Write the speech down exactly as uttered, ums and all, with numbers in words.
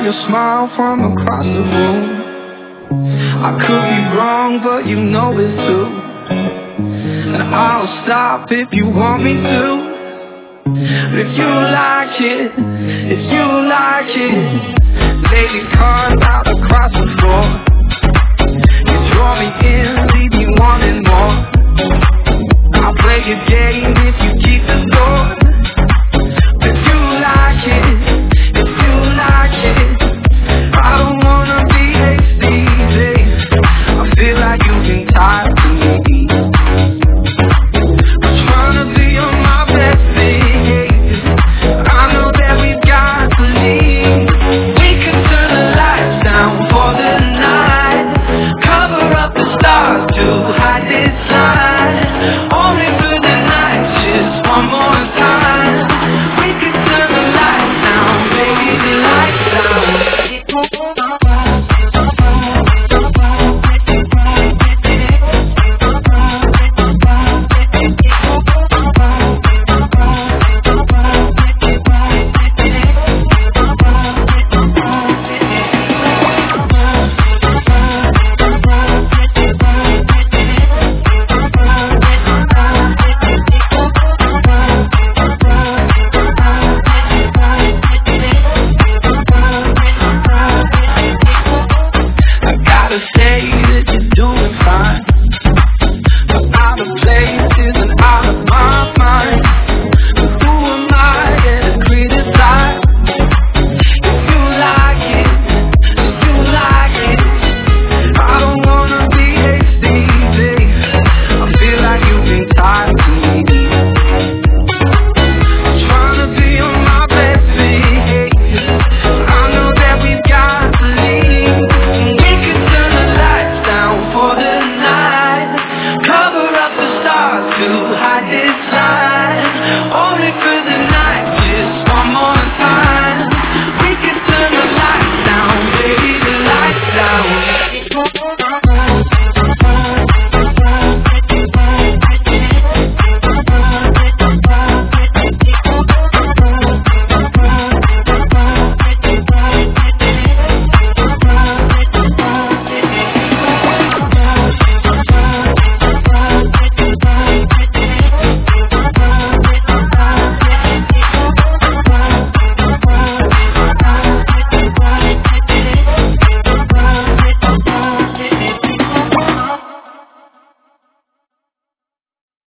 your smile from across the room. I could be wrong, but you know it's true. And I'll stop if you want me to. But if you like it, if you like it, lay these cards out across the floor. You draw me in, leave me wanting